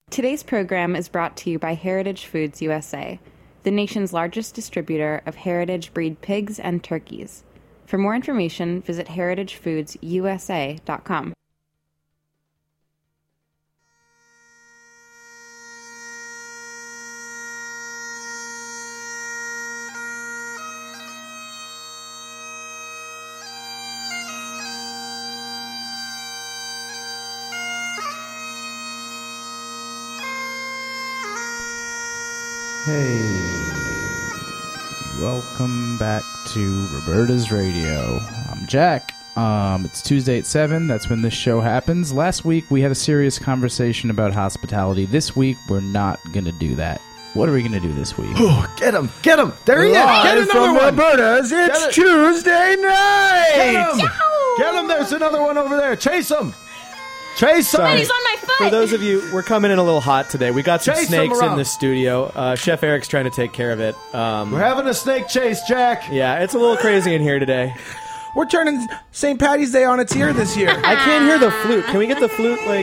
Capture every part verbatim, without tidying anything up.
Today's program is brought to you by Heritage Foods U S A, the nation's largest distributor of heritage breed pigs and turkeys. For more information, visit heritage foods u s a dot com. Hey, welcome back to Roberta's Radio. I'm Jack. Um, it's Tuesday at seven. That's when this show happens. Last week we had a serious conversation about hospitality. This week we're not going to do that. What are we going to do this week? Oh, get him! Get him! There he is! Get another one! Roberta's, it's Get it. Tuesday night! Get him! Get him! There's another one over there. Chase him! Chase him! He's on my foot! For those of you, we're coming in a little hot today. We got some Chase 'em snakes in around. the studio. Uh, Chef Eric's trying to take care of it. Um, We're having a snake chase, Jack. yeah, it's a little crazy in here today. We're turning Saint Patty's Day on its ear this year. I can't hear the flute. Can we get the flute, like...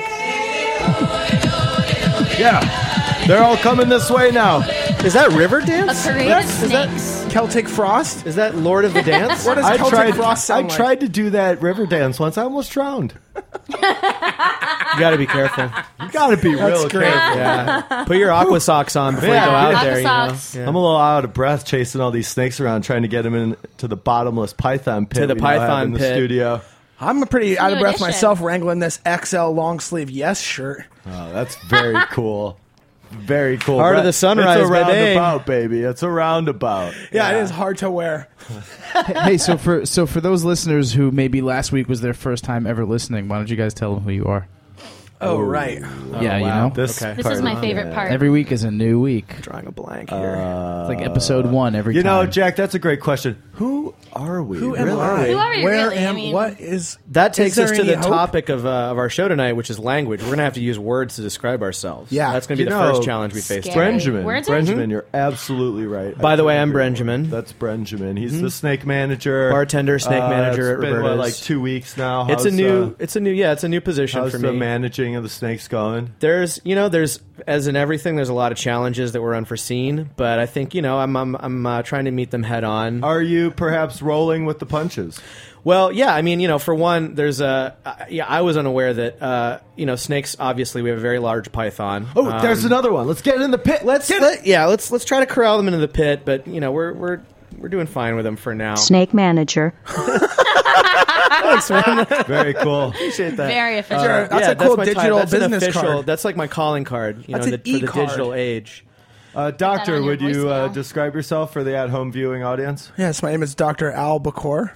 Yeah. They're all coming this way now. Is that A Riverdance? parade of snakes. Celtic Frost? Is that Lord of the Dance? What does I Celtic tried, Frost I sound like? tried to do that river dance once. I almost drowned. You gotta be careful. You gotta be real great. careful. Yeah. Put your aqua socks on before Yeah, you go out aqua there, you know? socks. Yeah. I'm a little out of breath chasing all these snakes around, trying to get them into the bottomless python pit. To the we now have python in the pit. studio. I'm pretty out of new breath edition. myself wrangling this X L long sleeve Yes shirt. Oh, that's very cool. Very cool. Heart of the sunrise, It's a baby. roundabout, baby. It's a roundabout. Yeah, it is hard to wear. Hey, so for so for those listeners who maybe last week was their first time ever listening, why don't you guys tell them who you are? Oh, right. yeah, you know, This, Okay. This part is my favorite part. every week is a new week. Drawing a blank here. It's like episode one every You time. know, Jack, that's a great question. Who are we? Who am really? I? Who are you Where really? I am mean- what is that is takes there us to any the hope? topic of, uh, of our show tonight, which is language. We're going to have to use words to describe ourselves. Yeah. That's going to be You the know, first challenge we face. Scary. Benjamin. Words are- Benjamin, you're absolutely right. By I the way, couldn't I'm agree more. Benjamin. That's Benjamin. He's the snake manager, Bartender, snake Uh, manager it's at been, what, Roberta's. like two weeks now. It's How's, a new, Uh, it's a new, yeah, it's a new position how's for the me. managing of the snakes going? There's, you know, there's as in everything, there's a lot of challenges that were unforeseen, but I think, you know, I'm I'm, I'm uh, trying to meet them head on. Are you perhaps rolling with the punches? Well, yeah, I mean, you know, for one, there's a, uh, yeah, I was unaware that, uh, you know, snakes. Obviously, we have a very large python. Oh, Um, there's another one. Let's get in the pit. Let's, get let, yeah, let's let's try to corral them into the pit, but you know, we're we're we're doing fine with them for now. Snake manager. Thanks, man. Very cool. Appreciate that. Very official. Sure. That's yeah, a cool my ti- digital that's an business official, card. That's like my calling card, you That's know, an the, for the e-card. digital age. Uh, doctor, on your would you uh, voicemail. describe yourself for the at-home viewing audience? Yes, my name is Doctor Al Bacor.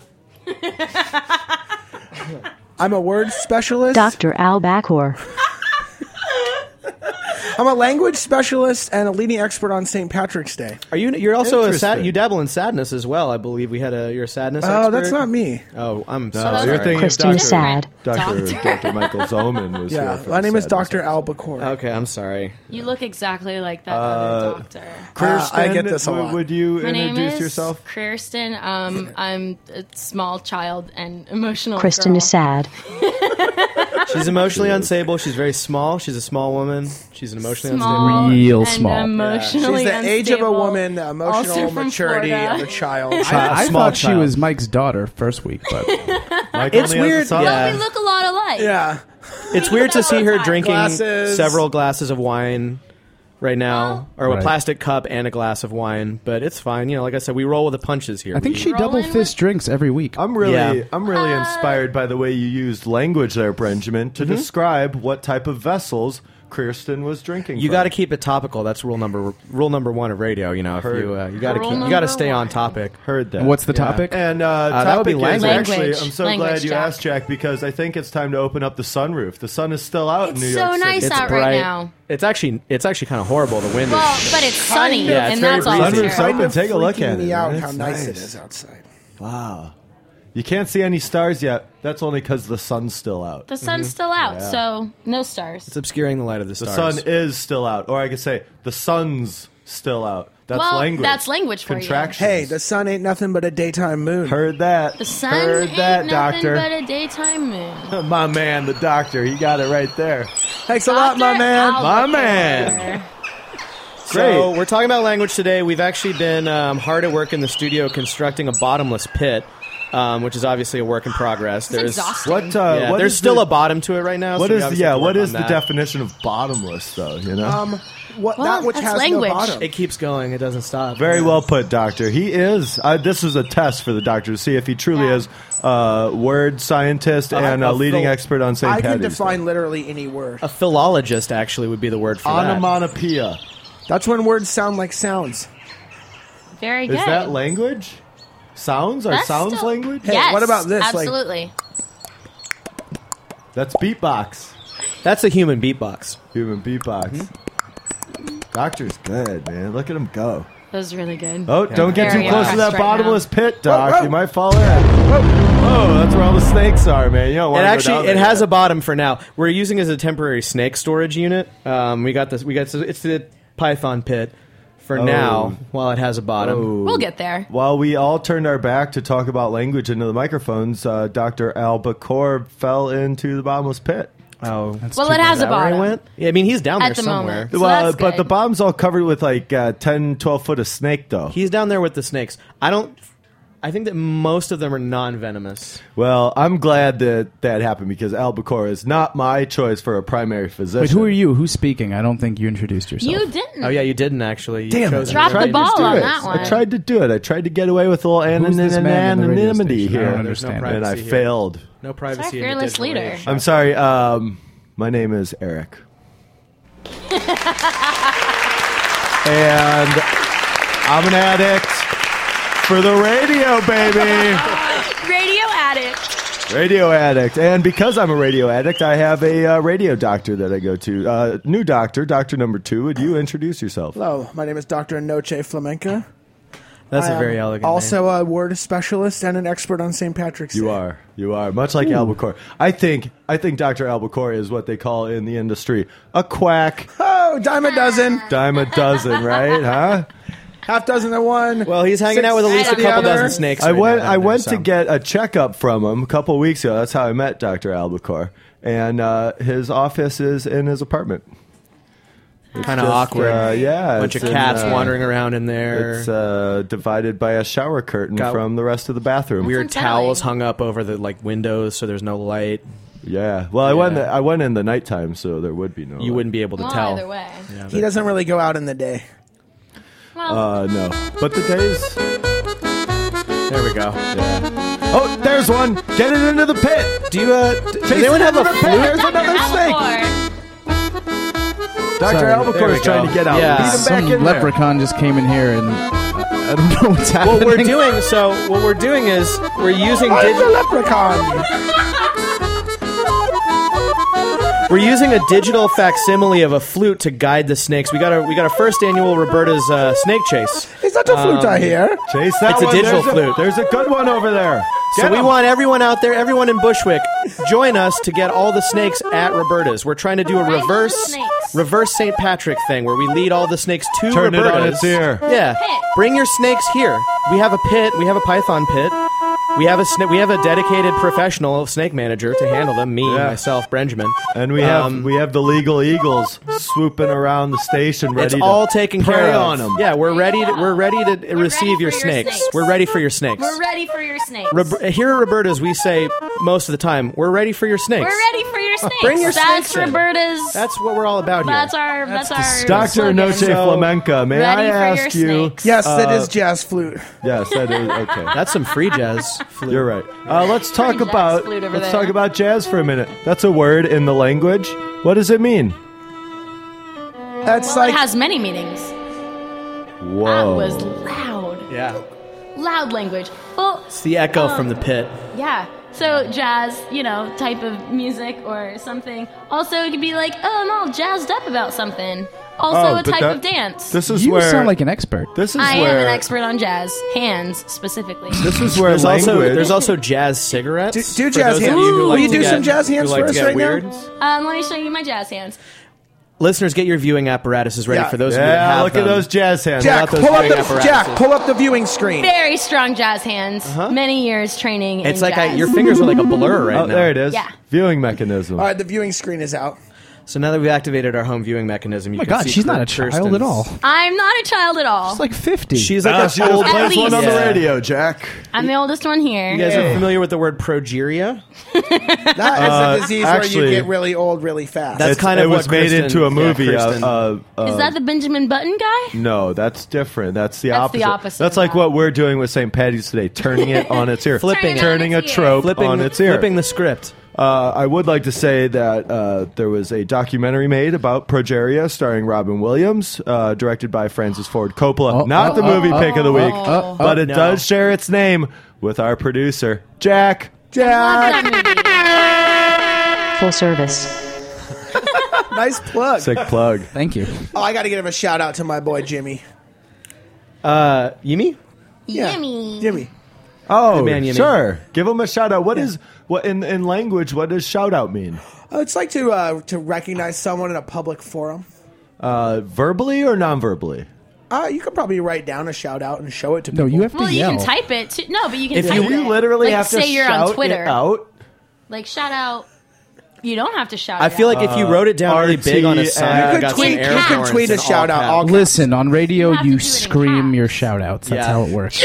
I'm a word specialist. Doctor Al Bacor. I'm a language specialist and a leading expert on Saint Patrick's Day. Are you? You're also a sad, Interesting. you dabble in sadness as well. I believe we had a. You're a sadness. Oh, expert? that's not me. Oh, I'm No, sorry. you're thinking Kristen of is sad. Doctor Doctor. Doctor Michael Zoman was here. Yeah, for my the name is sadness Doctor Al episode. Bacor. Okay, I'm sorry. You look exactly like that other doctor. Kirsten, Uh, I get this a w- lot. Would you My name introduce is yourself? Kirsten. Um, I'm a small child and emotional. Kristen girl. is sad. She's emotionally unstable. She's very small. She's a small woman. She's an emotionally Small unstable. Real and small. Emotionally She's the age of a unstable, woman, the also emotional from maturity Florida. of a child. I, I small thought she child. was Mike's daughter first week, but Mike It's only has a weird, son? yeah. Well, we look a lot alike. Yeah. It's weird to see her drinking Glasses. several glasses of wine right now, or a Right. plastic cup and a glass of wine. But it's fine. You know, like I said, we roll with the punches here. I think We- she double Rolling fist drinks every week. I'm really, Yeah. I'm really inspired by the way you used language there, Benjamin, to describe what type of vessels Kirsten was drinking. You from. got to keep it topical. That's rule number rule number one of radio. You know, if Heard. you uh, you got to Rule keep, you got to number stay on one. topic. heard that. And what's the topic? And uh, that would be topic is language. actually, Language. I'm so Language, glad you Jack. asked, Jack, because I think it's time to open up the sunroof. The sun is still out in It's New so York City. nice It's out bright. right now. It's actually it's actually kind of horrible. The wind Well, is. but it's sunny, Yeah, it's and very that's all. breezy. Sunroof's terrible. open. Kind of Take a look freaking at me it. out It's how nice. it nice. is outside. Wow. You can't see any stars yet. That's only because the sun's still out. The sun's still out, so no stars. It's obscuring the light of the The stars. sun is still out. Or I could say, the sun's still out. That's well, language. that's language for Contractions. Hey, the sun ain't nothing but a daytime moon. Heard that. you. The sun Heard ain't that, nothing doctor. but a daytime moon. My man, the doctor. He got it right there. Thanks a lot, my Doctor man. My Albuquerque. man. So Great. we're talking about language today. We've actually been um, hard at work in the studio constructing a bottomless pit, um, which is obviously a work in progress. It's There's exhausting. What? Uh, yeah, what there's is still the, a bottom to it right now. What so we is? obviously Yeah. have to What work is on the that. definition of bottomless, though? You know. Um, what Well, that which that's has language. no bottom. It keeps going. It doesn't stop. Very well put, Doctor. He is. Uh, this is a test for the doctor to see if he truly Yeah. is a word scientist and Uh, a leading phil- expert on Saint I can Patty's define Day. literally any word. A philologist actually would be the word for that. Onomatopoeia. That's when words sound like sounds. Very good. Is that language? Sounds? Are That's sounds still- language? Hey, Yes, what about this? Like- Absolutely. That's beatbox. That's a human beatbox. Human beatbox. Mm-hmm. Doctor's good, man. Look at him go. That was really good. Oh, don't get Very too close to that impressed right bottomless pit, Doc. Whoa, whoa. You might fall in. Oh, that's where all the snakes are, man. You don't It want to actually go down it there. has a bottom for now. We're using it as a temporary snake storage unit. Um, we got this. We got it's the Python pit for Oh. now while it has a bottom. Oh. We'll get there. While we all turned our back to talk about language into the microphones, uh, Doctor Albacore fell into the bottomless pit. Oh, That's Well, too it bad. has is a that where he bottom. went? Yeah, I mean he's down there At the somewhere. moment. So well, that's but good. the bottom's all covered with like uh, ten, twelve foot of snake, though. He's down there with the snakes. I don't. I think that most of them are non-venomous. Well, I'm glad that that happened because Albacore is not my choice for a primary physician. Wait, who are you? Who's speaking? I don't think you introduced yourself. You didn't. Oh yeah, you didn't actually. You Damn chose it. a Drop word. the I tried to ball do on it. that one. I tried to do it. I tried to get away with a little Who's this man in the radio anonymity station? I don't here. There's no understand. privacy And I here. failed. No privacy. It's our in the fearless digital leader. age. I'm sorry. Um, my name is Eric. And I'm an addict for the radio, baby. Radio addict. Radio addict. And because I'm a radio addict, I have a uh, radio doctor that I go to. Uh, new doctor, doctor number two. Would you introduce yourself? Hello, my name is Doctor Noche Flamenca. That's I a very am elegant. Also name. a word specialist and an expert on Saint Patrick's Day. You are. You are. Much like Albacore. I think I think Doctor Albacore is what they call in the industry a quack. Oh, dime a dozen. Dime a dozen, right? Huh? Half dozen of one. Well, he's hanging six out with at least a of the couple other. dozen snakes. I right went. now I down there, went so. to get a checkup from him a couple of weeks ago. That's how I met Doctor Albacore, and uh, his office is in his apartment. kind of Just, awkward. Uh, yeah, bunch it's of in, cats uh, wandering around in there. It's uh, divided by a shower curtain Got from the rest of the bathroom. Weird That's unsettling. towels hung up over the like windows, so there's no light. Yeah. Well, I Yeah. went. I went in the nighttime, so there would be no. You wouldn't be able to Well, tell. either way. He doesn't really go out in the day. Well, Uh, no. But the days. There we go. Yeah. Oh, there's one. Get it into the pit. Do you? Uh, d- does Chase anyone it have a into the pit. flute? There's another snake. Albacore. Doctor Sorry, Albacore there we is trying go. to get out. Yeah. Beat him Some back in there. leprechaun just came in here, and I don't know what's happening. What we're doing, so what we're doing is we're using I'm the dig- leprechaun. we're using a digital facsimile of a flute to guide the snakes. We got a we got a first annual Roberta's uh, snake chase. Is that a flute I hear? Chase that It's a one. digital there's flute. there's a good one over there. So Get we him. want everyone out there, everyone in Bushwick, join us to get all the snakes at Roberta's. We're trying to do a Bring reverse the snakes. reverse Saint Patrick thing where we lead all the snakes to Turn it on Roberta's. its ear. Yeah. Pit. Bring your snakes here. We have a pit, we have a python pit. We have a sna- we have a dedicated professional snake manager to handle them, me, Yeah. myself, Benjamin. And we have Um, we have the legal eagles swooping around the station, ready It's to all taken prey care of. on them. Yeah, we're ready to we're ready to We're receive ready your for your snakes. snakes. We're ready for your snakes. We're ready for your snakes. Rob- here at Roberta's, we say most of the time, we're ready for your snakes. We're ready for your snakes. Bring your That's snakes in. Roberta's. That's what we're all about here. That's our. That's, our. Doctor slogan. Noche So- Flamenca, may Ready I for ask your you? snakes. Yes, that Uh, is jazz flute. Yes, that is okay. That's some free jazz. flute. You're right. Uh, let's talk Pretty jazz about flute over let's there. talk about jazz for a minute. That's a word in the language. What does it mean? That's Well, like it has many meanings. Whoa. That was loud. Yeah. Loud language. Well, It's the echo um, from the pit. yeah. So jazz, you know, type of music or something. Also, it could be like, oh, I'm all jazzed up about something. Also, Oh, a but type that- of dance. This is You where sound like an expert. this is I where am an expert on jazz, hands specifically. this is where There's language. also there's also jazz cigarettes. Do- do for jazz those of hands. you who Will like you to do get- some jazz who hands like for to us get right now? weird. Um, let me show you my jazz hands. Listeners, get your viewing apparatuses ready Yeah. for those of you that Yeah, have look them. at those jazz hands. Jack, those pull up viewing the apparatuses. Jack, pull up the viewing screen. Very strong jazz hands. Many years training. It's in like I, jazz. your fingers are like a blur right Oh, now. there it is. Yeah. Viewing mechanism. All right, the viewing screen is out. So now that we've activated our home viewing mechanism, you Oh my can God, see she's not a Kirsten's- child at all. I'm not a child at all. She's like fifty. She's like Ah, a she just old. At plays one on least. the Yeah. radio, Jack. I'm the oldest one here. You guys are familiar with the word progeria? That is Uh, a disease actually- where you get really old really fast. That's It's- kind of it was what made Kristen- into a yeah, movie. uh, Kristen. uh, uh, Is that the Benjamin Button guy? No, that's different. That's the That's opposite. the opposite That's of like that. what we're doing with Saint Patty's today, turning it on its ear, Flipping it. turning a on its ear. trope flipping, on its ear. flipping the script. Uh, I would like to say that uh, there was a documentary made about progeria starring Robin Williams, uh, directed by Francis Ford Coppola. Oh, Not oh, the movie oh, pick of the week, oh, but it no. does share its name with our producer, Jack. Love Jack! that movie. Full service. nice plug. Sick plug. Thank you. Oh, I got to give a shout out to my boy Jimmy. Uh, Yimi? Yeah. Yummy. Jimmy. Oh, man, you sure. Give him a shout out. What is what in in language? What does shout out mean? Oh, it's like to uh, to recognize someone in a public forum. Uh, verbally or non-verbally? Uh, you could probably write down a shout out and show it to No, people. you have to Well, you yell. can type it. Too. No, but you can If type you it. literally like, have to say you're shout on Twitter. it out. Like shout out. You don't have to shout. I it feel out. like if you wrote it down really big on a sign, You and could got tweet- some air you could horns tweet a and all shout out, caps. all- Listen, on radio, You have to you do it in scream caps. your shout outs. That's Yeah. how it works.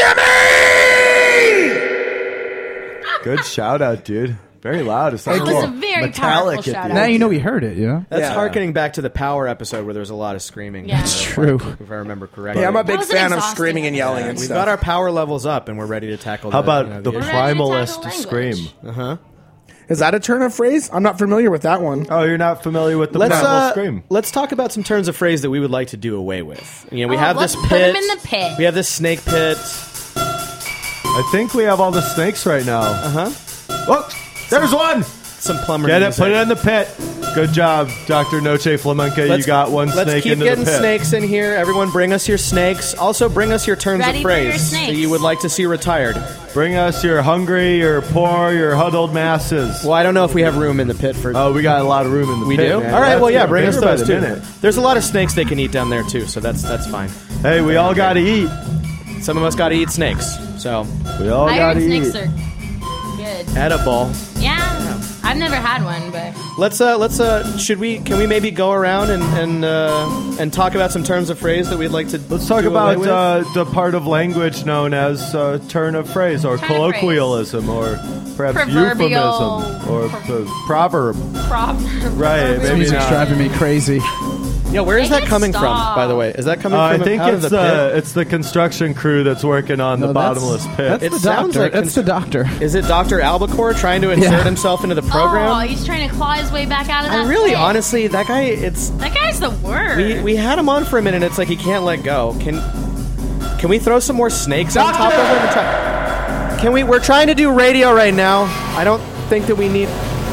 Good shout out, dude. Very loud. It sounds It was a more very metallic powerful at the shout end. out. Now you know we heard it, yeah? That's Yeah. harkening back to the Power episode where there was a lot of screaming. Yeah. It's true. If I remember correctly. Yeah, I'm a That big was an fan of exhausting screaming and yelling episode. and We've stuff. got our power levels up, and we're ready to tackle. How the, about you know, the We're ready to primalist tackle scream? language. Is that a turn of phrase? I'm not familiar with that one. Oh, you're not familiar with the Let's primal uh, scream? let's talk about some turns of phrase that we would like to do away with. You know, we Oh, have let's this put pit. 'em in the pit. We have this snake pit. I think we have all the snakes right now. Uh Uh-huh. huh. Oh, there's one. Some plumber. Get it. music. Put it in the pit. Good job, Doctor Noche Flamenca. You Let's- got one Let's snake keep into getting the pit. snakes in here. Everyone, bring us your snakes. Also, bring us your turns Ready of for your phrase snakes. that you would like to see retired. Bring us your hungry, your poor, your huddled masses. Well, I don't know if we have room in the pit for. Oh, we got a lot of room in the we pit. do. man. All right. That's Well, yeah. getting Bring us bigger by those the too. minute. There's a lot of snakes they can eat down there too, so that's that's fine. Hey, we all got to eat. Some of us got to eat snakes, so We all I got heard to eat. snakes are good. edible. Yeah, I've never had one, but Let's uh let's uh should we can we maybe go around and and uh, and talk about some terms of phrase that we'd like to Let's talk do away about with? uh, the part of language known as uh, turn of phrase or Turn of colloquialism or perhaps Proverbial- euphemism or p- proverb. proverb. Right, This maybe music's not. driving me crazy. Yeah, where is Make that it coming from? stop. By the way, is that coming Uh, I from think out it's of the the pit? it's the construction crew that's working on No, the that's- bottomless pit. That's It the sounds doctor. like That's the doctor. Is it Doctor Albacore trying to insert Yeah. himself into the Oh, program? he's trying to claw his way back out of that. I really, pit. honestly, that guy. It's That guy's the worst. we we had him on for a minute. It's like he can't let go. Can can we throw some more snakes on top of him? and try- Can we? We're trying to do radio right now. I don't think that we need.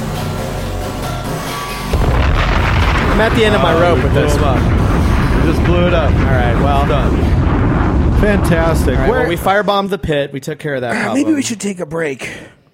I'm at the end of my Oh, rope we with this blew one. We just blew it up. All right, well Done. Fantastic. All right, Where- well, we firebombed the pit. We took care of that problem. Maybe we should take a break.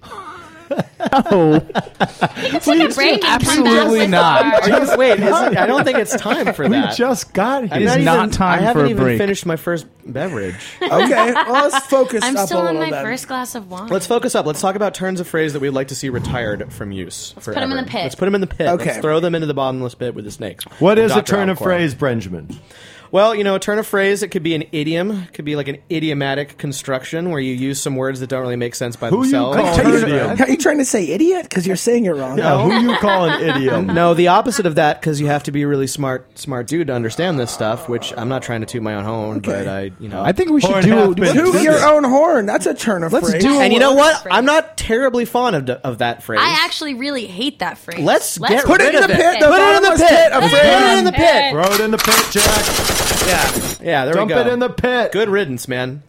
Oh, Take a break and come back absolutely with not. our- Are you- wait, is it, I don't think it's time for we that. just got I'm here. It is even- not time I haven't for a even break. finished my first beverage. Okay, well, let's focus I'm up still a on little my then. first glass of wine. Let's focus up. Let's talk about turns of phrase that we'd like to see retired from use. Let's put 'em in the pit. Let's put them in the pit. Okay. Let's throw them into the bottomless pit with the snakes. What With is a Doctor turn of Albacore. phrase, Benjamin? Well, you know, a turn of phrase, it could be an idiom. It could be like an idiomatic construction where you use some words that don't really make sense by Who you themselves. call Are an you, idiom? are you trying to say idiot? Because you're saying it wrong. Yeah, who you call an idiom? No, the opposite of that, because you have to be a really smart, smart dude to understand this stuff. Which I'm not trying to toot my own horn, Okay. but I, you know, I think we should Horn do. half been Toot twisted. your own horn. That's a turn of Let's phrase. do- And you know what? Phrase. I'm not terribly fond of, of that phrase. I actually really hate that phrase. Let's get Put it rid in of the it. pit. The Put it in the bottomless pit. pit of Put phrase. it in the pit. Throw it in the pit, Jack. Yeah, yeah. There Dump we go. it in the pit. Good riddance, man.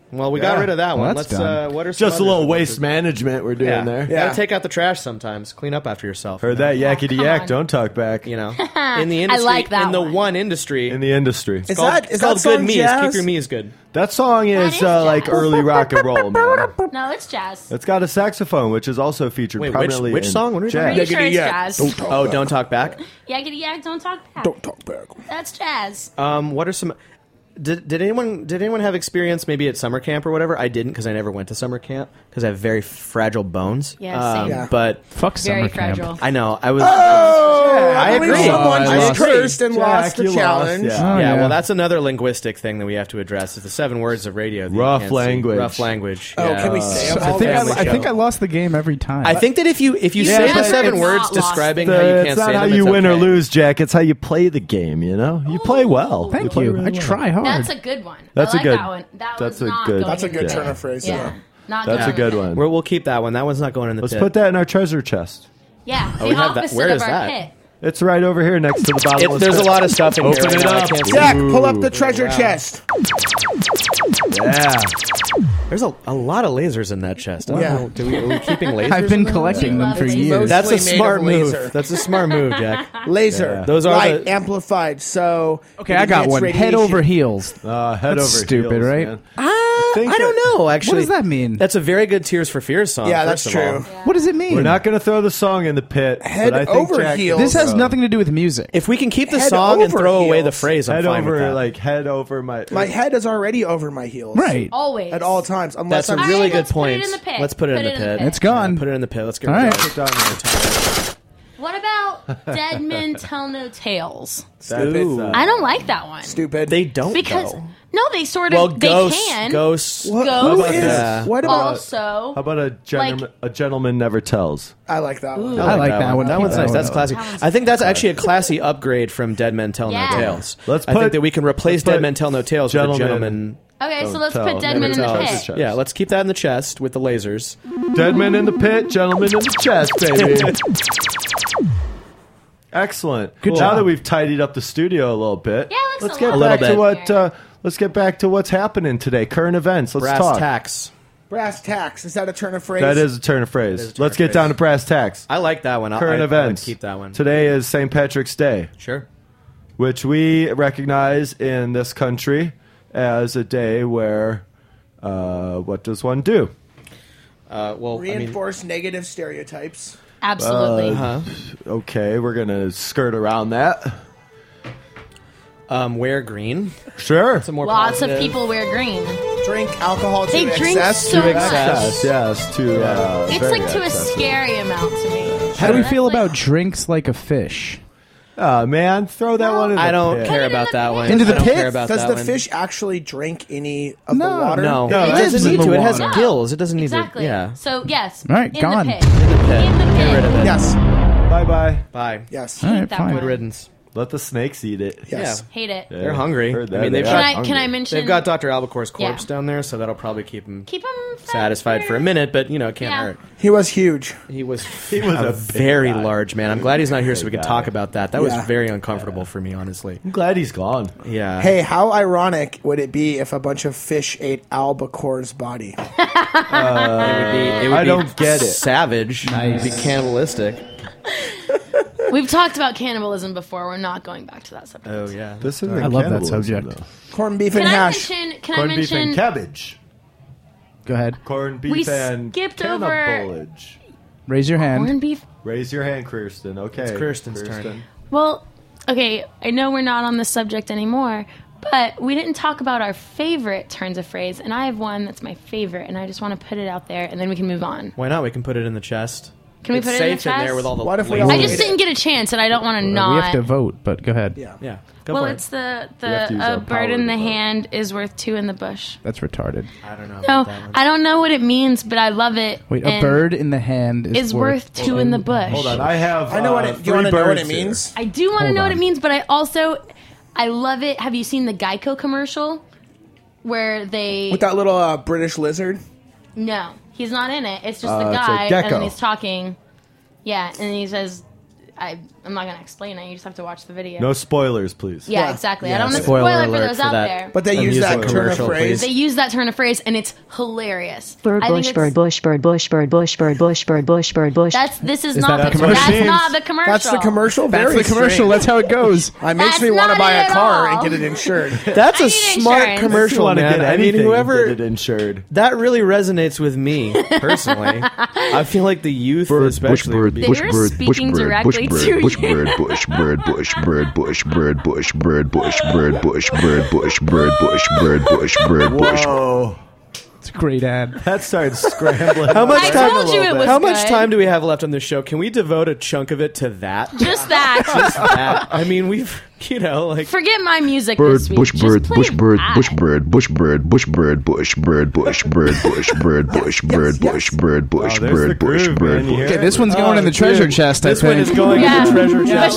Well, we Yeah. got rid of that Well, one. that's Let's. done. Uh, what are some Just a others little that we waste could- management we're doing Yeah. there. Yeah. Gotta take out the trash sometimes. Clean up after yourself. Heard that yakety come yak? on. Don't talk back. You know, in the industry, like that in the one. one industry, In the industry, Is called, that is it's called that good song me's. jazz? Keep your me's good. that song is, is uh, like jazz. early rock and roll, man. No, it's jazz. It's got a saxophone, which is also featured Wait, which- prominently which in song? What are you jazz. Pretty sure it's yak. jazz. Don't talk Oh, back. don't talk back. Yakety yak, don't talk back. Don't talk back. That's jazz. Um, what are some? Did, did anyone did anyone have experience maybe at summer camp or whatever? I didn't because I never went to summer camp because I have very fragile bones. Yeah, Um, same. Yeah. But Fuck Very summer fragile. camp. I know I was. Oh, I believe agree. Someone Oh, I just lost. cursed and Jack, lost the you lost, challenge. yeah. Oh, yeah, yeah. well, that's another linguistic thing that we have to address. Is the seven words of radio. that you Rough can't see. language. Rough language. Oh, yeah. can we say them I all? think I, family I think show. I lost the game every time. I think that if you if you You say never the seven not words lost. describing The- how you it's can't not say how them, you it's win or okay. lose, Jack. It's how you play the game. You know, you play well. Thank play you. really I well. try hard. That's a good one. That's I a like good- That one. That that's was a not good- going That's a in good the turn pit. of phrase, Yeah. yeah. Not That's going a good in the one. We're, we'll keep that one. That one's not going in the Let's pit. put that in our treasure chest. pit. Yeah, we the have that. opposite Where of is our that? pit. It's right over here next to the bottom. It, there's a lot of stuff in Open here. it right now. I up. can't see. Jack, pull up the treasure Wow. chest. Yeah. There's a, a lot of lasers in that chest. I don't Yeah. know. Do we, are we keeping lasers? I've been in there? collecting them love for lasers. years. That's a Mostly made smart of move. laser. That's a smart move, Jack. Laser. Yeah. Those are light the- amplified. So Okay, it I got emits one. Head radiation. over heels. Uh, head That's over stupid, heels, right? man. Uh, I think don't that- know. Actually, What does that mean? That's a very good Tears for Fears song. Yeah, first that's of all. true. What does it mean? We're not going to throw the song in the pit. Head but I think over Jack heels. This has Uh, nothing to do with music. If we can keep the Head song and over throw away the heels. phrase, I'm Head fine over, with that. like head over my. My head is already over my heels. Right. Always. At all times. Unless That's a I'm really right, good let's put it point. in the pit. Let's put it in the pit. It's gone. Put it in the pit. Let's get All rid right. of it. What about Dead Men Tell No Tales? That is, uh, I don't like that one. stupid. They don't Because though. no, they sort of Well, they ghosts, can. ghosts. what, Ghosts. who is? Yeah. What about? Also, How about a gentleman? a gentleman never tells. I like that one. I like that one. That one's That nice. one. That's classy. That one's I think that's actually a classy upgrade from Dead Men Tell Yeah. No Tales. Let's I put- think that we can replace let's put Dead Men Tell No Tales with a gentleman- gentleman. okay, so Don't let's tell, put Dead never Men in the tell. pit. Chest. Yeah, let's keep that in the chest with the lasers. Dead men in the pit, gentlemen in the chest, baby. Excellent. Good Now job. that we've tidied up the studio a little bit, Yeah, it looks let's a get lot back better. to A what. little Uh, let's get back to what's happening today. Current events. Let's Brass talk. tacks. Brass tacks. Is that a turn of phrase? That is a turn of phrase. is a turn Let's of get phrase. down to brass tacks. I like that one. I- Current I, events. I would keep that one. Today is Saint Patrick's Day, Sure. which we recognize in this country as a day where, uh, what does one do? Uh, well, I mean, Reinforce negative stereotypes. Absolutely. huh? Okay, we're gonna skirt around that. Um, wear green. Sure. Some more Lots positive. of people wear green. Drink alcohol to They drink excess. so much. excess. Yes, yes. To uh, It's very like to a excessive. scary amount to me. How do we That's feel like- about drinks like a fish? Oh man, throw that one in. I the don't pit. care it in about the that pit. one. Into the I don't pit? care about Does that the one. fish actually drink any of No. the water? No, No, it that's doesn't in need the to. It has water. gills. It doesn't need Exactly. to. Yeah. So yes. All right, in gone. The pit. In the pit. In the pit. Get rid of it. Yes. Bye bye. Bye. Yes. All right, that fine. one. Good riddance. Let the snakes eat it. Yes. Hate it. Yeah. They're hungry. Heard that. I mean, they've They Can are I hungry. can I mention? They've got Doctor Albacore's corpse Yeah. down there, so that'll probably keep him keep them satisfied for a minute. But you know, it can't Yeah. hurt. He was huge. He was He was a, a big very guy. large man. I'm glad he's not here, so we can guy. talk about that. That was Yeah. very uncomfortable for me, honestly. I'm glad he's gone. Yeah. Hey, how ironic would it be if a bunch of fish ate Albacore's body? it would be. It would I be don't get it. Savage. Nice. It'd be cannibalistic. We've talked about cannibalism before. We're not going back to that subject. Oh yeah. This is I love that subject. Corned beef and Can I hash. mention? Can Corned I beef and mention? cabbage. Go ahead. Corned beef We and skipped over- canniballage. Raise your hand. Corned beef. Raise your hand, Kirsten. Okay. It's Kirsten's turn. Well, okay. I know we're not on this subject anymore, but we didn't talk about our favorite turns of phrase, and I have one that's my favorite, and I just want to put it out there, and then we can move on. Why not? We can put it in the chest. Can we it's put it safe in the chest? there with all the. What if we lasers. all I ate just it? didn't get a chance, and I don't want to We not. have to vote, but go ahead. Yeah. Yeah. Go well, for it's it. the We have to the use a our bird power in to the vote. hand is worth two in the bush. That's retarded. I don't know. No, about that one. I don't know what it means, but I love it. Wait, a and bird in the hand is, is worth two in the bush. Hold on. I have. I know what uh, it. Do three you want to know what birds it here. means? I do want to Hold know what on. it means, but I also I love it. Have you seen the Geico commercial where they? With that little uh, British lizard. No, he's not in it. It's just Uh, the it's a guy, and gecko. then he's talking. Yeah, and he says, I, I'm not going to explain it. You just have to watch the video. No spoilers, please. Yeah, Yeah. exactly. Yeah, I don't want to spoiler spoil it for alert those for out that. there. But they I'm use using that turn of commercial, phrase. They use that turn of phrase, and it's hilarious. Bird I think bush, it's- bird bush, bird bush, bird bush, bird bush, bird bush, bird bush. That's this is, Is not that the a commercial? That's Seems- not the commercial. That's the commercial. That's Very the commercial. strange. That's how it goes. It makes That's me want to not buy it a at car all. and get it insured. That's a I need smart insurance. commercial, If you want to man. get I mean, anything, whoever get it insured. that really resonates with me personally. I feel like the youth, especially, would be- They were speaking directly to you. bird, bush, bird, bush, bird, bush, bird, bush, bird, bush, bird, bush, bird, bush, bird, bush, bird, bush, bird, bush. Whoa. It's a great ad. That started scrambling. How much I time? told you it was How much good. time do we have left on this show? Can we devote a chunk of it to that? Just that. that? I mean, we've, you know, like Forget my music Bird, this week. bush, Just bird, play bush, bird, that. bush, bird, bush, bird, bush, bird, bush, bird, bush, bird, bush, bird, bush, bird, bush, bird, bush, Oh, there's the bird, bush, groove, bird, man. You hear bush. Okay, this one's going in the treasure chest, I this one think. is going Yeah. in the treasure chest.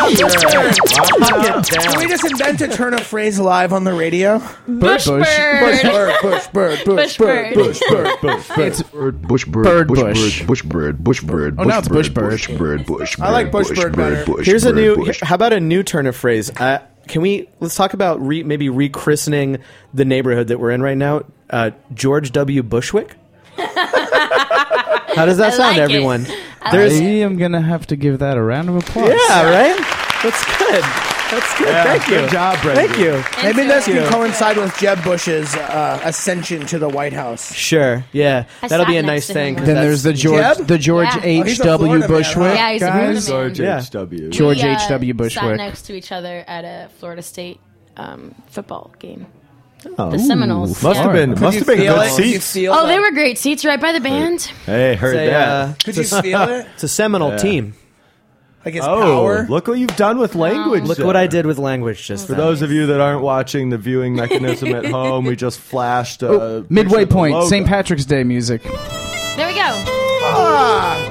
Bushbird. Can we just invent a turn of phrase live on the radio? Bird bush. Bushbird. Bush, bird, bush, Bushbird. bird, bush, bird, bush, bird. It's Bird, bush, bird, Bird bush, bush. bird, bush, bird, bush, bird, Oh, now it's bush, bush bird, bird. bush, bird, bush, I like bird, bush bird better. bush, Here's a bird, new. bush. How about a new turn of phrase? Uh, can we let's talk about re, maybe rechristening the neighborhood that we're in right now? Uh, George W. Bushwick. How does that I sound, like it. everyone? I There's am going to have to give that a round of applause. yeah, right. That's good. That's good. Yeah, Thank you. good job, Brendan. Thank you. Maybe this you. can coincide with Jeb Bush's uh, ascension to the White House. Sure. Yeah, I that'll be sat a nice next to him thing. 'cause Then that's- there's the George, Jeb? the George Yeah. Oh, he's H a W. Florida man, Bushwick, huh? Yeah, he's a guys. Florida man. George Yeah. H W. George We, uh, H W. Sat Bushwick. next to each other at a Florida State um, football game. Oh. The Seminoles. Must yeah. have been. Must have been Feel good it? Could you seats. feel Oh, they that? were great seats right by the band. Hey, heard It's a, that. uh, Could you feel it? it's a seminal Yeah. team. Like his Oh, power? look what you've done with language. Look there. what I did with language just For then. those of you that aren't watching the viewing mechanism at home, we just flashed. Uh, Oh, midway picture of the point, logo. Saint Patrick's Day music. There we go. Ah!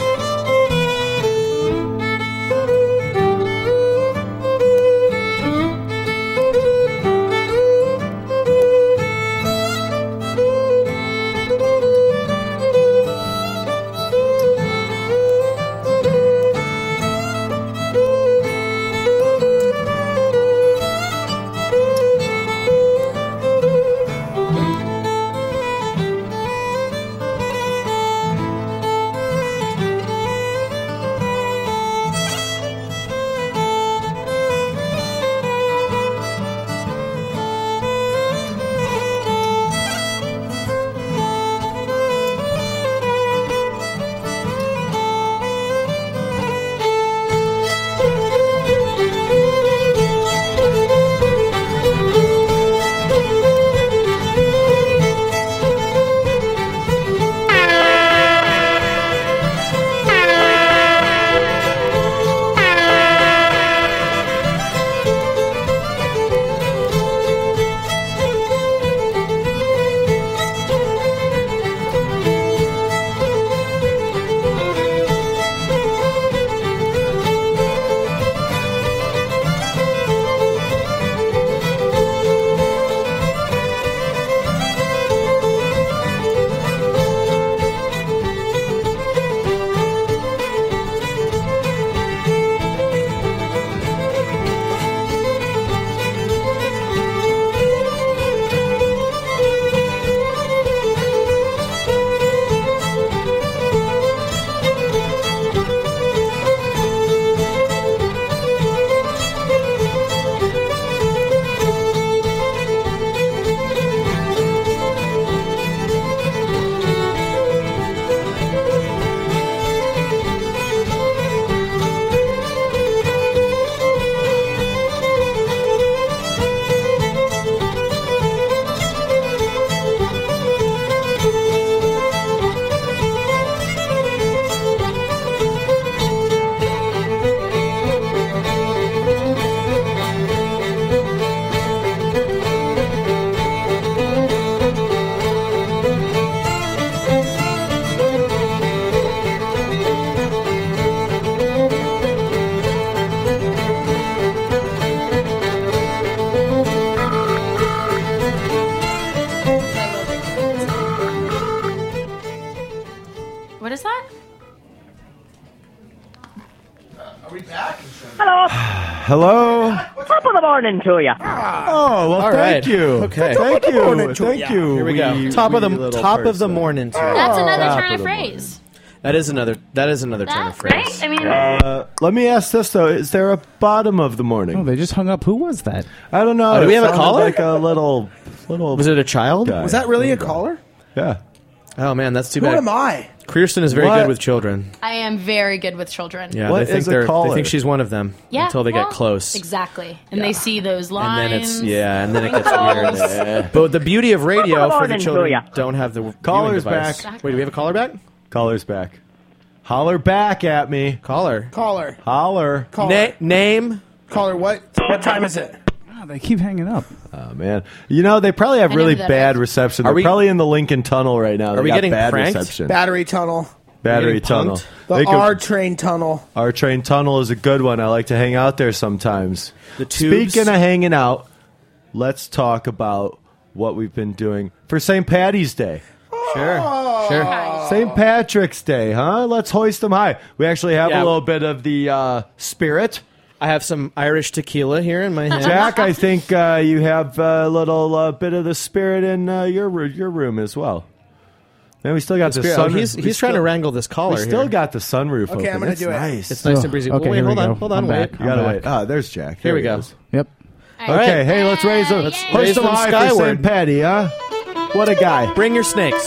Hello. Top of the morning to you. Oh, well, All thank right. you. Okay. Thank you. morning to Thank ya. you. Here we go. wee- top of wee the little top of the person. morning. To you. That's another top turn of of the phrase. That is another. That is another turn of That, phrase. right? I mean, Uh, let me ask this though: is there a bottom of the morning? Oh, they just hung up. Who was that? I don't know. Oh, do we It have a sounded caller? Like a little, little. Was it a child? guy. Was that really a caller? Yeah. Oh man, that's too Who bad. am I? Kirsten is very What? good with children. I am very good with children. Yeah, What they think is a they're. They caller? think she's one of them Yeah, until they well, get close. Exactly. And they see those And lines. then it's yeah, and then it gets weird. Yeah. But the beauty of radio Top of the for the morning to children ya. don't have the Caller's viewing device. back. Wait, do we have a caller back? Caller's back. Holler back at me. Caller. Caller. Holler. Caller. Na- name. Caller, what? What time is it? Oh, they keep hanging up. Oh man, you know they probably have I really know who that bad is. reception. Are They're we- probably in the Lincoln Tunnel right now. They we got getting bad pranked? reception? Battery tunnel. Battery getting tunnel. punked? The They could- R train tunnel. Our train tunnel is a good one. I like to hang out there sometimes. The tubes. Speaking of hanging out, let's talk about what we've been doing for Saint Patty's Day. Sure. Sure. Saint Patrick's Day, huh? Let's hoist them high. We actually have Yeah. a little bit of the uh, spirit. I have some Irish tequila here in my hand. Jack, I think uh, you have a little uh, bit of the spirit in uh, your ro- your room as well. Man, we still got the, Spirit- oh, sun. he's we he's still, trying to wrangle this collar We still here. got the sunroof Okay, open. I'm gonna It's do it. nice. It's nice Oh, and breezy. okay, Wait, here hold we on, go. hold on, I'm wait. back. You gotta I'm wait. back. Ah, there's Jack. Here we he go. is. Yep. All right. Okay, hey, let's raise them. Let's Hoist raise them them high for skyward. Saint Patty, huh? What a guy. Bring your snakes.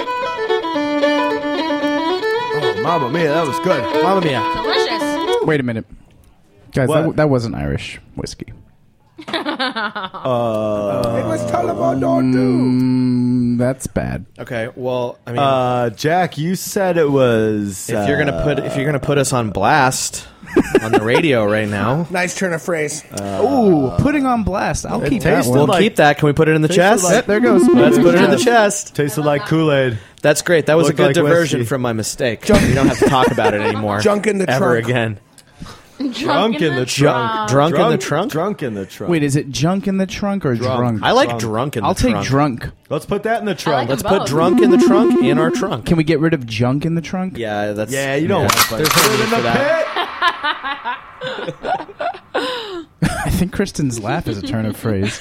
Oh, Mamma mia, that was good. Mamma mia. Delicious. Wait a minute, guys. What? That, that wasn't Irish whiskey. It was Taliban Mm, that's bad. Okay, well, I mean, Uh, Jack, you said it was. if you're gonna put if you're gonna put us on blast on the radio right now, Nice turn of phrase. Ooh, putting on blast. I'll keep that tasted one. we'll like- keep that. Can we put it in the Tasted chest? like- Yep, there goes. Let's put it in the chest. tasted like Kool-Aid. That's great. That was Looked a good like diversion whiskey. from my mistake. You don't have to talk about it anymore. Junk in the ever trunk. again. Drunk in the trunk. Drunk in the trunk. Drunk in the trunk. Wait, is it junk in the trunk or Drunk. drunk? I like Drunk. drunk in the I'll take trunk. drunk. Let's put that in the trunk. like Let's them put both. drunk in the trunk in our trunk. Can we get rid of junk in the trunk? Yeah, that's yeah, you don't want to There's put no it need in for the that. pit. I think Kristen's laugh is a turn of phrase.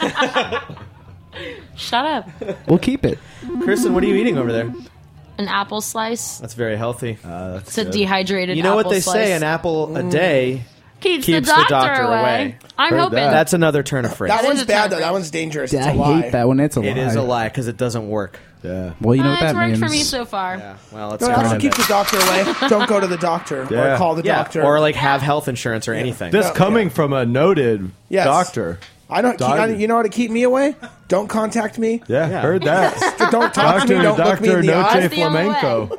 Shut up. We'll keep it. Kristen, what are you eating over there? An apple slice. That's very healthy. It's a dehydrated you know what apple they slice. say? An apple a day keeps, keeps the, the doctor doctor away. away. I'm Heard hoping. that. That's another turn of phrase. That That one's is a bad, turn though. of That phrase. one's dangerous. It's I a lie. hate that one. It's a lie. It is a lie because it doesn't work. Yeah. Well, you know Uh, what that it's worked means. for me so far. Yeah, well, it's No, kind also of keeps the doctor away. Don't go to the doctor Yeah. or call the yeah, doctor. or like have health insurance or anything. This Yeah. coming from a noted Yes. doctor. I don't. Keep, I, Doctor. you know how to keep me away? Don't contact me. Yeah, Yeah. heard that. Don't talk to me. Doctor Don't look me Doctor in the Noche eye. That's the only Flamenco.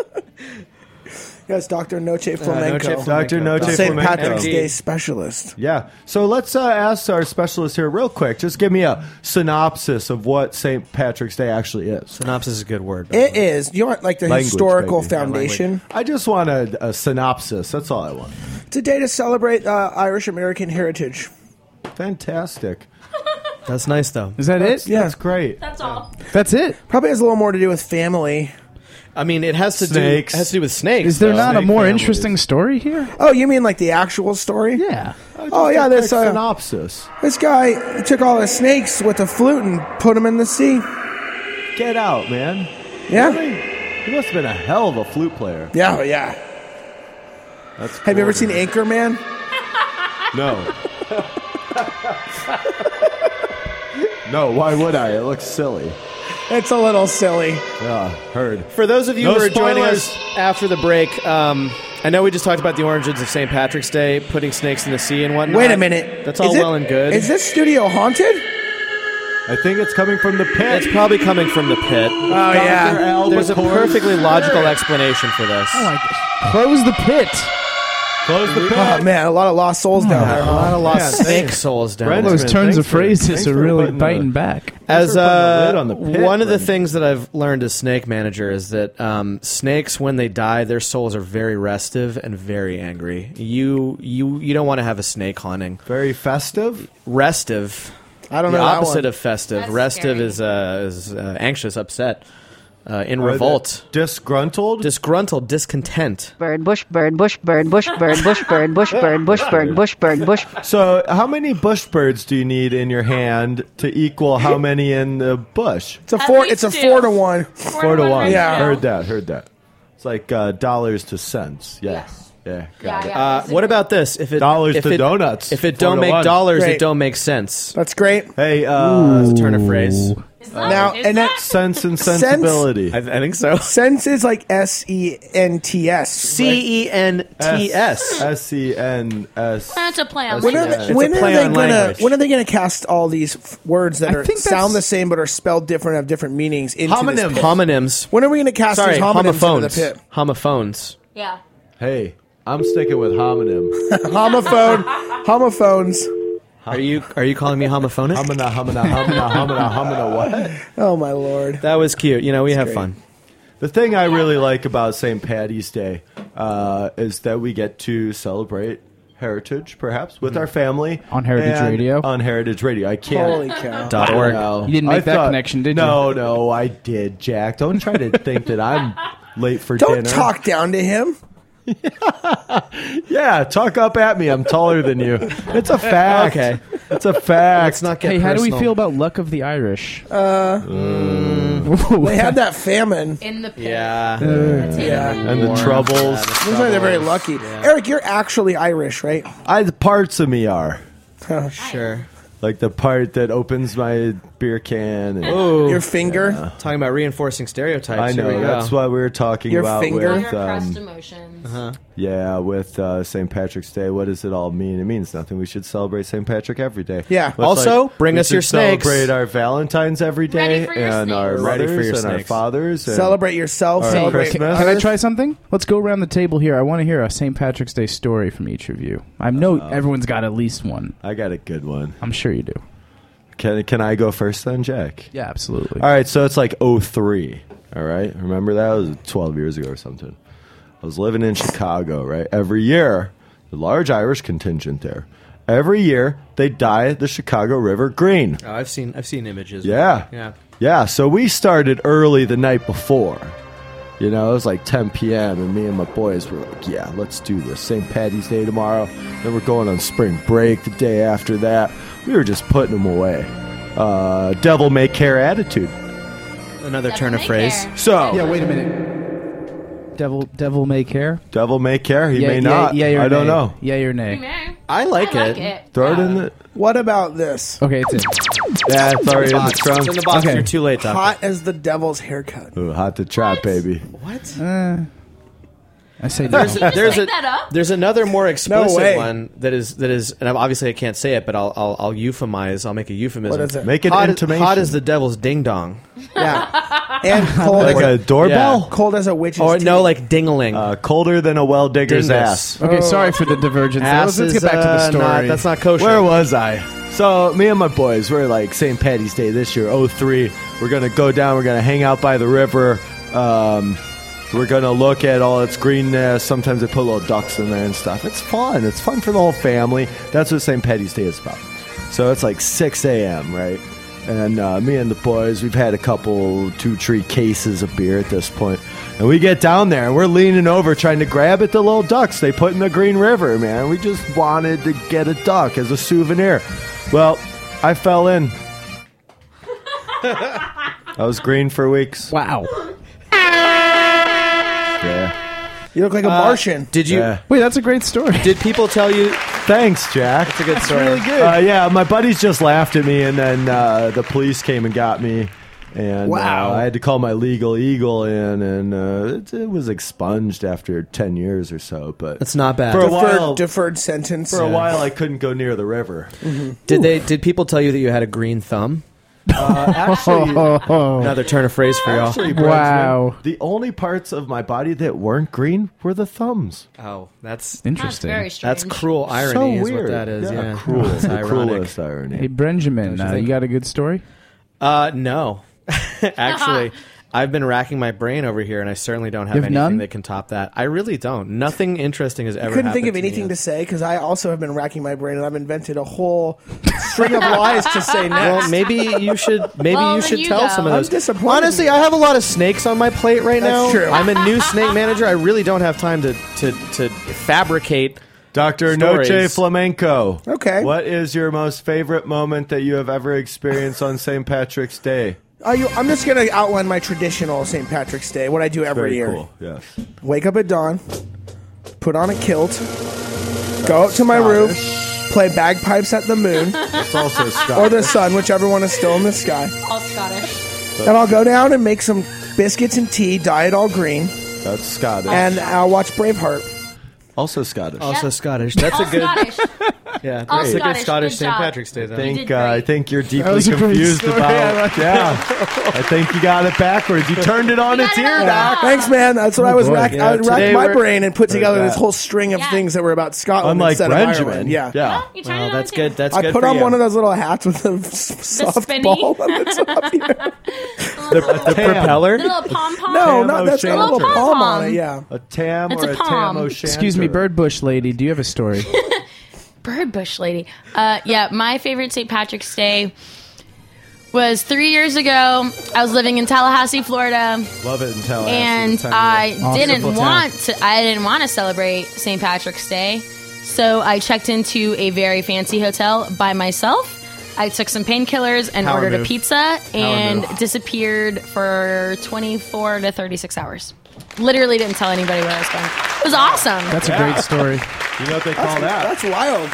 Yes, Doctor Noche Noche Flamenco. Flamenco. Doctor Noche Saint Flamenco. Patrick's M D. Day specialist. Yeah. So let's uh, ask our specialist here real quick. Just give me a synopsis of what Saint Patrick's Day actually is. Synopsis is a good word. It is. You want like the Language, historical baby. foundation? I just want a, a synopsis. That's all I want. It's a day to celebrate uh, Irish American heritage. Fantastic. That's nice though. Is that That's, it? yeah, that's great. That's all. That's it. Probably has a little more to do with family. I mean, it has to Snakes. do it has to do with snakes. Is there though. not a Snake more families. interesting story here? Oh, you mean like the actual story? Yeah. Oh yeah, A this quick uh, synopsis. this guy took all the snakes with a flute and put them in the sea. Get out, man. Yeah, He must have been a hell of a flute player. yeah, oh, yeah. That's Have you ever cool, seen man. Anchorman? No. No, why would I? It looks silly. It's a little silly. Yeah, heard. For those of you No who are joining spoilers. us after the break, um, I know we just talked about the origins of Saint Patrick's Day, putting snakes in the sea and whatnot. Wait a minute. That's all Is it- well and good. Is this studio haunted? I think it's coming from the pit. It's probably coming from the pit. Oh yeah. There's a perfectly logical explanation for this. Close the pit. Close the pit. Oh man, a lot of lost souls down there. A lot of lost Yeah, snake thanks. souls down Brent- there. Those Thanks turns of for- phrases thanks are for really putting the- biting back. As for putting the uh, lid on the pit, one of the Brendan. things that I've learned as snake manager is that um, snakes, when they die, their souls are very restive and very angry. You you you don't want to have a snake haunting. Very festive. Restive. I don't the know that opposite one. of festive. That's Restive scary. is uh, is uh, anxious, upset. uh, in Are revolt. they disgruntled? Disgruntled, discontent. Bird bush bird bush bird bush bird bush bird bush bird bush bird bush bird bush. So, how many bush birds do you need in your hand to equal how many in the bush? It's a At four. least It's a two. four to one. Four, Four to one. right Yeah. now. Heard that. Heard that. It's like uh, dollars to cents. Yes. Yeah. Got Yeah, it. yeah. Uh, what about this? If it Dollars if to it, donuts. If it Four don't to make one. dollars, Great. it don't make sense. That's great. Hey, uh, It's a turn of phrase. Is that- Now, is and that- that- sense and Sense? sensibility. I, I think so. Sense is like S E N T S. C E N T S. S E N S. That's a play on When When are Yeah. language. they, It's a when are play they on gonna language. when are they gonna cast all these f- words that I are think sound that's- the same but are spelled different, have different meanings into this Homonyms. pit? Homonyms. When are we gonna cast Sorry, these homonyms into the homophones. pit? Homophones. Yeah. Hey, I'm sticking with homonym. Homophone, homophones. Are you are you calling me homophonic? Homina, homina, homina, homina, homina, what? Oh my lord! That was cute. You know, we have great. fun. The thing I really like about Saint Patty's Day uh, is that we get to celebrate heritage, perhaps, with our family. On Heritage and Radio? On Heritage Radio. I can't. Holy cow! Dot I org. know. You didn't make I that connection, did you? No, no, I did, Jack. Don't try to think that I'm late for Don't dinner. talk down to him. Yeah, talk up at me. I'm taller than you. It's a fact. Okay. It's a fact. Let's not get Hey, how do we personal. feel about Luck of the Irish? They had that famine. In the pit. Yeah. Yeah, and the troubles. looks like they're very lucky. Eric, you're actually Irish, right? I, the parts of me are. Oh, Sure. Like the part that opens my beer can. And, Ooh. your finger. Talking about reinforcing stereotypes. I Here we know. go. That's what we were talking Your about finger? with. Repressed Um, emotions. yeah, with uh, Saint Patrick's Day. What does it all mean? It means nothing. We should celebrate Saint Patrick every day. Yeah. But it's Also, bring we us your should snakes. Celebrate our Valentines every day, Ready for your and our snakes. Ready for mothers your and our snakes. fathers. And Celebrate yourself. Our Celebrate. Christmas. Can I try something? Let's go around the table here. I want to hear a Saint Patrick's Day story from each of you. I know everyone's got at least one. I got a good one. I'm sure you do. Can Can I go first then, Jack? Yeah, absolutely. All right, so it's like oh three, all right? Remember that? It was twelve years ago or something. I was living in Chicago, right? Every year, the large Irish contingent there. Every year, they dye the Chicago River green. Oh, I've seen I've seen images. Yeah. Yeah. Yeah, so we started early the night before. You know, it was like ten p.m., and me and my boys were like, yeah, let's do this. Saint Patty's Day tomorrow. Then we're going on spring break the day after that. We were just putting them away. Uh, devil may care attitude. Another Devil turn of may phrase. care. So, Yeah, wait a minute. Devil, devil may care. devil may care. He yeah, may yeah, not. Yeah, or I don't nay. know. Yeah, or nay. Man, I like, I like it. it. Throw it Yeah. in the. What about this? Okay, it's in. Yeah, it's already in the Box. trunk. It's in the box. Okay. You're too late, Doctor. Hot as the devil's haircut. Ooh, hot to trap, baby. What? Uh, I say no. There's, Did you there's make a that up? there's another more explicit way. one that is that is, and obviously I can't say it, but I'll I'll, I'll euphemize. I'll make a euphemism. What is it? Make an hot, intimation. hot as the devil's ding dong, Yeah, and cold, like a as, doorbell? Yeah. cold as a witch's or teeth. no, like dingaling. Uh, colder than a well digger's Dingus. ass. Okay, sorry for the divergence. there. Let's, let's get back to the Ass is, uh, story. not- that's not kosher. Where was I? So me and my boys, we're like Saint Patty's Day this year, oh three. We're gonna go down. We're gonna hang out by the river. Um, we're gonna look at all its greenness. Sometimes they put little ducks in there and stuff. It's fun. It's fun for the whole family. That's what Saint Patty's Day is about. So it's like six a.m. right? And uh, me and the boys, we've had a couple, two, three cases of beer at this point. And we get down there, and we're leaning over trying to grab at the little ducks they put in the Green River, man. We just wanted to get a duck as a souvenir. Well, I fell in. I was green for weeks. wow. Yeah. You look like a Uh, Martian. Did you? Yeah. Wait, that's a great story. Did people tell you? Thanks, Jack. It's a good That's story. really good. Uh, yeah, my buddies just laughed at me, and then uh, the police came and got me. And Wow. uh, I had to call my legal eagle in, and uh, it, it was expunged after ten years or so. But That's not bad. For a Deferred, while- deferred sentence. for a while, I couldn't go near the river. Did they? Did people tell you that you had a green thumb? Uh, actually, Another turn of phrase for y'all. actually, Wow. Brentsman, the only parts of my body that weren't green were the thumbs. Oh, that's That's Interesting. very strange. that's cruel irony. so is weird. what that is. Yeah, cruel. It's the ironic. cruelest irony. Hey, Benjamin, Don't you uh, think? you got a good story? Uh, no, actually, I've been racking my brain over here, and I certainly don't have You have anything none? that can top that. I really don't. Nothing interesting has ever I couldn't happened think of to me anything yet. to say because I also have been racking my brain and I've invented a whole string of lies to say next. Well, maybe you should. Maybe Well, you then should you tell go. some of I'm those. disappointed. Honestly, I have a lot of snakes on my plate right That's now. true. I'm a new snake manager. I really don't have time to to, to fabricate. Doctor Noche Stories. Flamenco. Okay. What is your most favorite moment that you have ever experienced on Saint Patrick's Day? Uh, you, I'm just going to outline my traditional Saint Patrick's Day, what I do every Very year. cool. Yes. Wake up at dawn, put on a kilt, go up to my roof, play bagpipes at the moon It's also Scottish. or the sun, whichever one is still in the sky. All Scottish. And I'll go down and make some biscuits and tea, dye it all green, That's Scottish. and I'll watch Braveheart. also Scottish. Also Yep. Scottish. That's All a good. Scottish. Yeah, All that's a good Scottish. Scottish Good Saint job. Patrick's Day. I Though. You think did uh, I great. think you're deeply was a great confused story. about. I like yeah, I think you got it backwards. You turned it on You its got it ear, all Doc. wrong. Thanks, man. That's what I was boy. rack- Yeah, I would rack today my we're- brain and put together that. this whole string of Yeah. things that were about Scotland Unlike instead Benjamin. of Ireland. Yeah. Yeah. You turned Well, it that's on good. too. That's I good put for on you. one of those little hats with a s- soft spinny? ball on the top here. the, the propeller. The little pom pom. No, Tam not that's got a O'Shanter. little palm on Pom-pom. it. Yeah. A tam It's or a a, tam palm. O'Shanter. Excuse me, Birdbush lady. Do you have a story? Birdbush lady. Uh, yeah, my favorite Saint Patrick's Day was three years ago. I was living in Tallahassee, Florida, Love it in Tallahassee. and This time of I year. Awesome. didn't Beautiful town. want to. I didn't want to celebrate Saint Patrick's Day, so I checked into a very fancy hotel by myself. I took some painkillers and Power ordered a move. pizza and move. disappeared for twenty-four to thirty-six hours. Literally didn't tell anybody where I was going. It was awesome. That's a great story. You know what they call that? That's wild.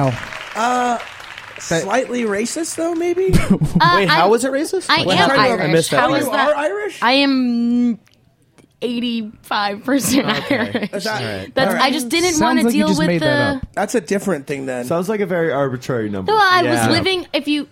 Wow. Slightly racist, though, maybe? Uh, Wait, how I'm- was it racist? I What am happened? Irish. I missed that. How part. is you that? are Irish? I am eighty-five percent Irish. Is that- All right. That's, All right. I just didn't Sounds want to like you deal just with made that the. up. That's a different thing then. Sounds like a very arbitrary number. Well, I Yeah. was living. If you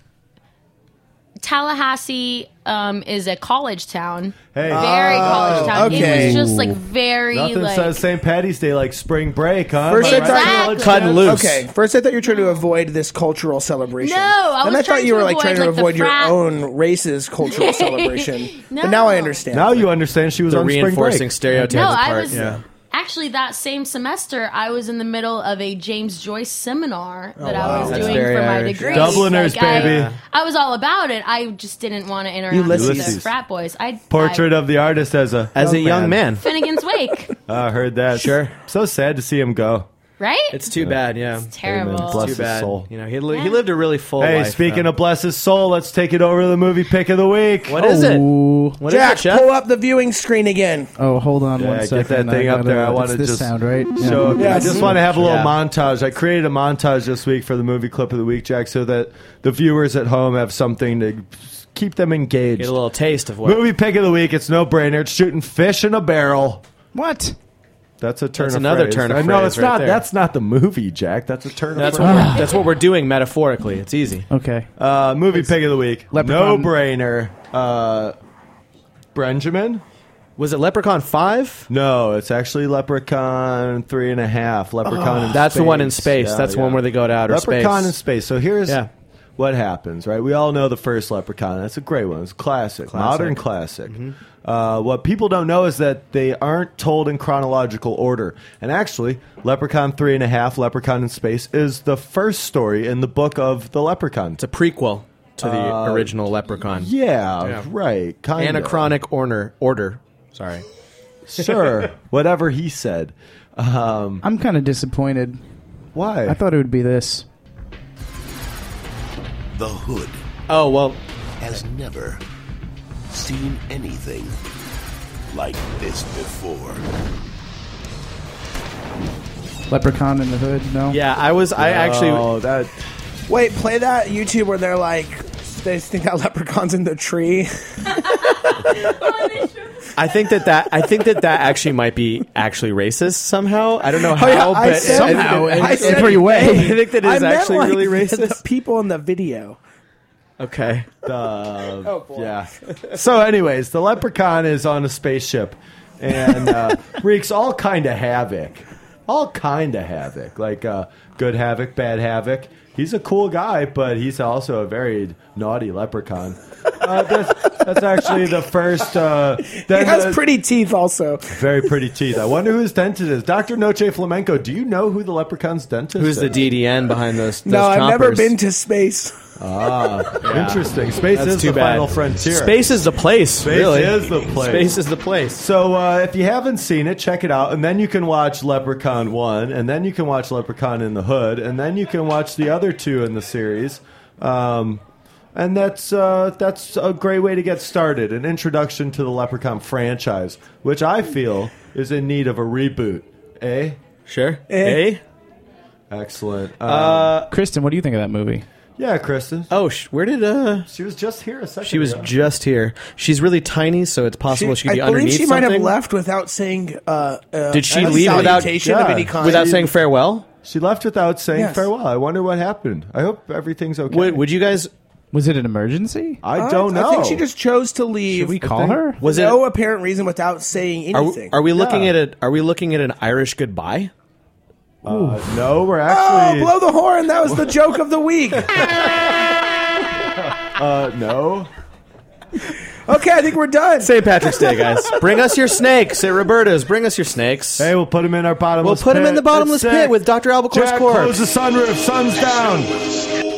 Tallahassee um, is a college town. Hey. Very college town. okay. It was just like very Nothing like. says Saint Patty's Day like spring break, huh? First Am I I thought- right? Exactly. Cutting loose. Okay, first I thought you were trying to avoid this cultural celebration. No, I and was I thought trying you to were like avoid, trying to like, the avoid your frat- own race's cultural celebration. No. But now I understand. Now you understand she was The on spring reinforcing break. stereotypes No, apart. I was Yeah. actually that same semester. I was in the middle of a James Joyce seminar that wow. I was That's doing very for my Irish. degree. Dubliners, Like, I- baby. I, was all about it. I just didn't want to interact Ulysses. with the Ulysses. frat boys. I Portrait of the artist as a As a young man. Finnegan's Wake, I heard that. Sure. So sad to see him go. right? It's too bad, yeah. terrible. Amen. Bless Too his bad. soul. You know, he, li- he lived a really full Hey, life. speaking uh, of bless his soul, let's take it over to the movie pick of the week. what is it? Ooh. What is Jack, it, Chef? pull up the viewing screen again. Oh, hold on Yeah, one get second. that thing up gotta- there. I it's wanna this just sound, right? Yeah. So I Yes. just want to have a little Yeah. montage. I created a montage this week for the movie clip of the week, Jack, so that the viewers at home have something to keep them engaged. Get a little taste of what. Movie pick of the week. It's no brainer. It's shooting fish in a barrel. What? That's a turn That's of another phrase. turn of I know phrase it's right not. there. That's not the movie, Jack. That's a turn That's of what, phrase. we're, that's what we're doing metaphorically. It's easy. Okay. Uh, movie pick of the week. Leprechaun. No brainer. Uh, Benjamin? Was it Leprechaun five? No, it's actually Leprechaun three and a half. Leprechaun in That's space. the one in space. Yeah, That's the yeah. one where they go to outer Leprechaun space. in space. So here's Yeah. what happens, right? We all know the first Leprechaun. That's a great one. It's a classic, Classic. modern classic. Uh, what people don't know is that they aren't told in chronological order. And actually, Leprechaun three and a half, Leprechaun in Space, is the first story in the book of the Leprechaun. It's a prequel to the Uh, original Leprechaun. Yeah, Yeah. right. Kind Anachronic order. Order. Sorry. Sure. Whatever he said. Um, I'm kind of disappointed. why? I thought it would be this. The Hood Oh well. has never seen anything like this before. Leprechaun in the Hood? No? Yeah, I was. I actually. Oh, that. Wait, play that YouTube where they're like, they think that leprechaun's in the tree. I think that that. I think that that actually might be actually racist somehow. I don't know how, Oh, yeah, I but said- Somehow, I, in I said- every way. I think that I is meant, actually like, really the- racist. The people in the video. Okay. Uh, Oh, boy. Yeah. So, anyways, the leprechaun is on a spaceship and uh, wreaks all kind of havoc. All kind of havoc. Like uh, good havoc, bad havoc. He's a cool guy, but he's also a very naughty leprechaun. Uh, that's, that's actually the first. Uh, He has pretty teeth, also. Very pretty teeth. I wonder who his dentist is. Doctor Noche Flamenco, do you know who the leprechaun's dentist Who's is? the D D N behind those? those No, I've never chompers? been to space. Ah, Yeah. interesting. Space That's is too the bad. final frontier. Space is the place. Space really. is the place. Space is the place. So uh, if you haven't seen it, check it out, and then you can watch Leprechaun one, and then you can watch Leprechaun in the Hood, and then you can watch the other two in the series. Um, and that's uh, that's a great way to get started, an introduction to the Leprechaun franchise, which I feel is in need of a reboot. Eh? Sure. Eh? Eh? Excellent. Um, Uh, Kristen, what do you think of that movie? yeah, Kristen. oh, sh- where did uh? She was just here a second She was ago. just here. She's really tiny, so it's possible she, could be I believe underneath she might have something. left without saying. Uh, uh, Did she a leave without- salutation yeah, of any kind? Without saying farewell? She left without saying Yes. farewell. I wonder what happened. I hope everything's okay. Would, would you guys? Was it an emergency? I Uh, don't know. I think she just chose to leave. Should we call think- her? Was for it? no apparent reason without saying Are, anything. are we looking Yeah. at it? Are we looking at an Irish goodbye? Uh, no, we're Oh, actually. blow the horn! That was the joke of the week. uh, no. Okay, I think we're done. Saint Patrick's Day, guys. Bring us your snakes at Roberta's. Bring us your snakes. Hey, we'll put them in our bottomless We'll put pit. them in the bottomless It's pit sick. with Doctor Albacore's Jack, corpse. close the sunroof. Sun's down.